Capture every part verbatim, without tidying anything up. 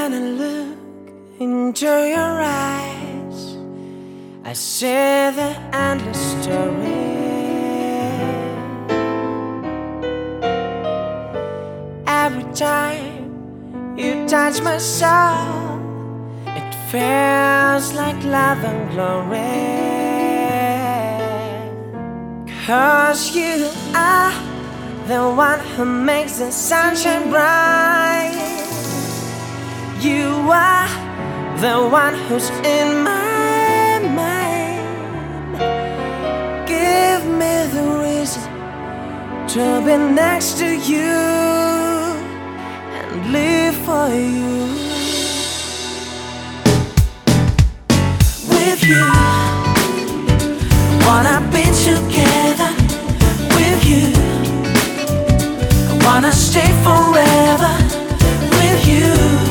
When I look into your eyes, I see the endless story. Every time you touch my soul, it feels like love and glory. 'Cause you are the one who makes the sunshine bright. You are the one who's in my mind. Give me the reason to be next to you and live for you. With you, wanna be together. With you, I wanna stay forever. With you,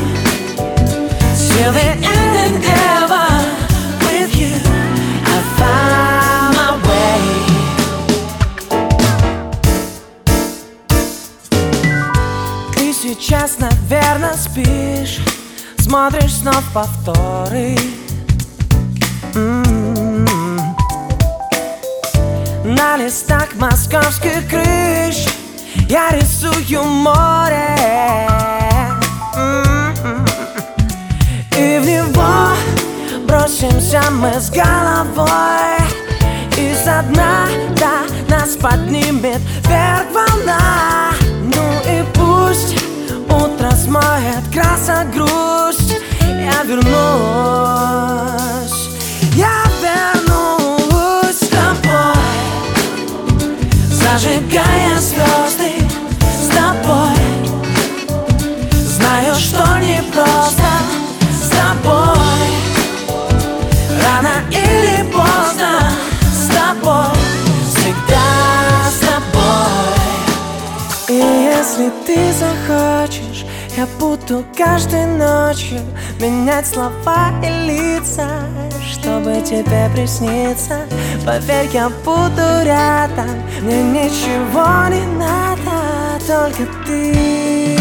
till the end and ever. With you, I found my way. Ты сейчас, наверное, спишь, смотришь снова повторы. М-м-м. На листах московских крыш я рисую море. М-м-м. И в него бросимся мы с головой. И со дна до нас поднимет вверх волна. Ну и пусть утро смоет краса грусть. Я вернусь, я вернусь с тобой, зажигая звезды с тобой. Знаю, что непросто с тобой, рано или поздно с тобой, всегда с тобой. И если ты захочешь, я буду каждой ночью менять слова и лица, чтобы тебе присниться. Поверь, я буду рядом, мне ничего не надо, только ты.